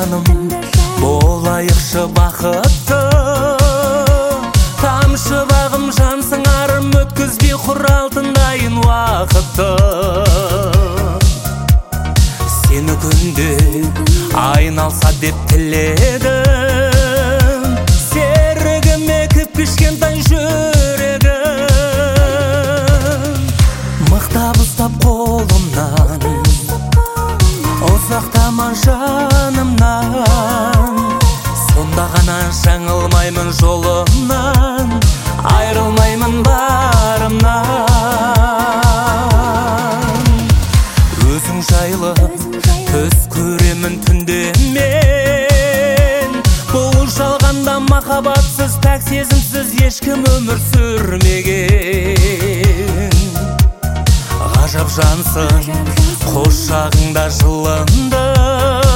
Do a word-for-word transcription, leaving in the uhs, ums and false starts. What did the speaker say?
жаным, болайықшы бақытты. Тамшы бағым жансың арым, өткізбей құр алтындайын уақытты. Сені күнде айналса деп тіледім, серігіме кіп-кішкентай жүрегім. Мықтап ұстап қолымнан, ұзақтаман жанымнан, сонда ғана жаңылмаймын жолымнан, айрылмаймын барымнан. Өзің жайлы түс көремін түнде мен, бұл жалғанда махаббатсыз, пәк сезімсіз ешкім өмір сүрмеген. Ғажап жансың, қос жағыңда жылынды.